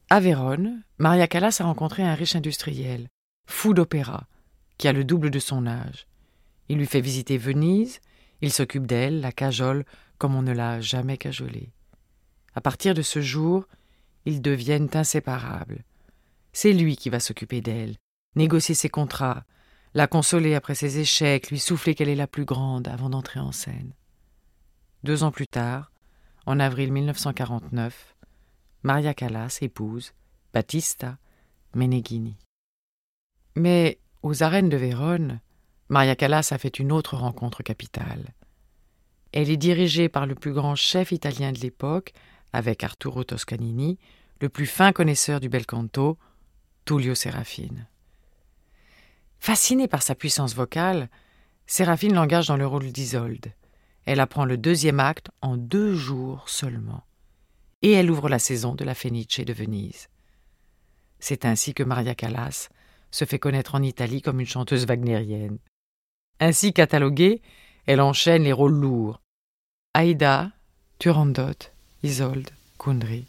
À Vérone, Maria Callas a rencontré un riche industriel, fou d'opéra, qui a le double de son âge. Il lui fait visiter Venise, il s'occupe d'elle, la cajole comme on ne l'a jamais cajolée. À partir de ce jour, ils deviennent inséparables. C'est lui qui va s'occuper d'elle, négocier ses contrats, la consoler après ses échecs, lui souffler qu'elle est la plus grande avant d'entrer en scène. 2 ans plus tard, en avril 1949, Maria Callas épouse Battista Meneghini. Mais aux arènes de Vérone, Maria Callas a fait une autre rencontre capitale. Elle est dirigée par le plus grand chef italien de l'époque, avec Arturo Toscanini, le plus fin connaisseur du bel canto, Tullio Serafine. Fascinée par sa puissance vocale, Serafine l'engage dans le rôle d'Isolde. Elle apprend le 2e acte en 2 jours seulement. Et elle ouvre la saison de la Fenice de Venise. C'est ainsi que Maria Callas se fait connaître en Italie comme une chanteuse wagnérienne. Ainsi cataloguée, elle enchaîne les rôles lourds. Aïda, Turandot, Isolde, Kundry.